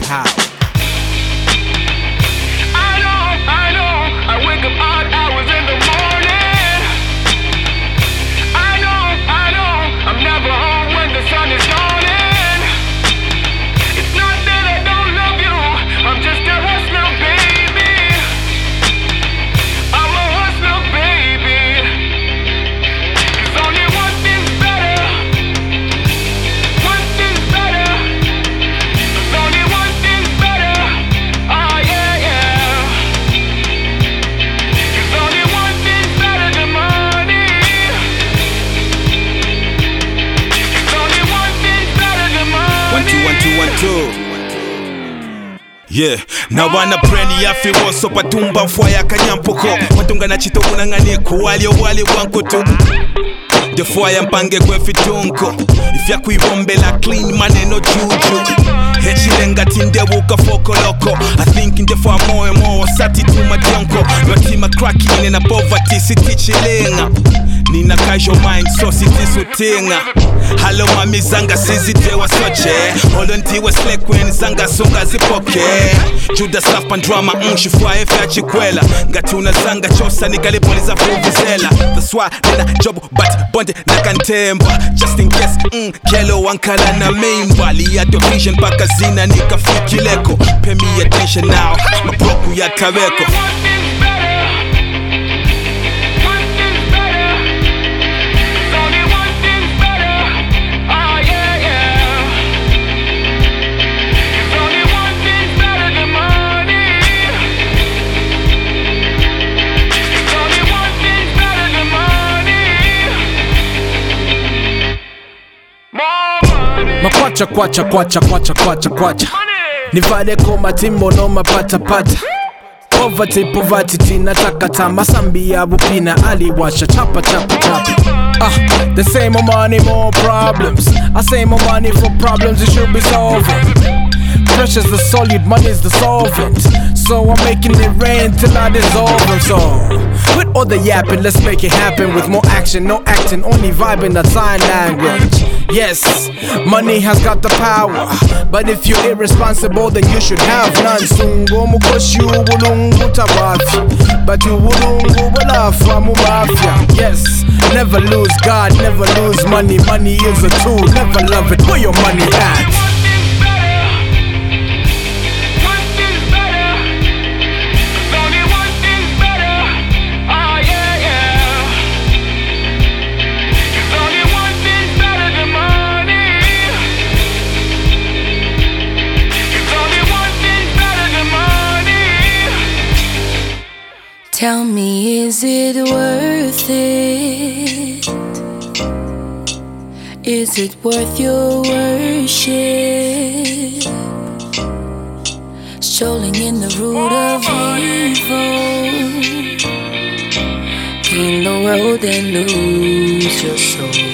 how. I know, I wake up odd hours in the morning. I know, I'm never home when the sun is dawning. It's not that I don't love you, I'm just a hustler, baby. I'm a hustler, baby. 'Cause only one thing's better. One thing's better. There's only one thing's better. Oh yeah, yeah. 'Cause only one thing's better than money. 'Cause only one thing's better than money. 1 2 1 2 1 2. Yeah, na wana preni ya fiwoso patumba mfwaya kanyampoko watunga na chito unangani kuwali wankutu defwaya mpange kwe fitunko ifya kuivombela clean maneno juju hechilenga tindebuka foko loko I think in defwa moyo sati tumadionko notima cracking na poverty sitichilenga nina casual mind so sitisutinga halo mami zanga sizitewa soche holontiwe slekweni zanga sunga zipoke juda stuff pan drama shifwa efya chikwela ngatuna zanga chosa nikalipoliza vuvuzela that's why nina job but bonde nakantemba just in case kelo wankala na maimba liyato vision paka zina nikafikileko pay me attention now maproku ya tabeko. Makwacha nivale koma timbo no mapata poverty tina takata masambi ya bupina aliwasha chapa the same old money more problems I say more money for problems it should be solving. Pressure's the solid, money's the solvent. So I'm making it rain till I dissolve them. So with all the yapping, let's make it happen. With more action, no acting, only vibing the sign language. Yes, money has got the power, but if you're irresponsible, then you should have none. Sungo mukoshu bulungu tawafi, but you bulungu bulafa mumafia. Yes, never lose God, never lose money. Money is a tool, never love it. Where your money at? Tell me, is it worth it? Is it worth your worship? Strolling in the root of evil, gain the world and lose your soul.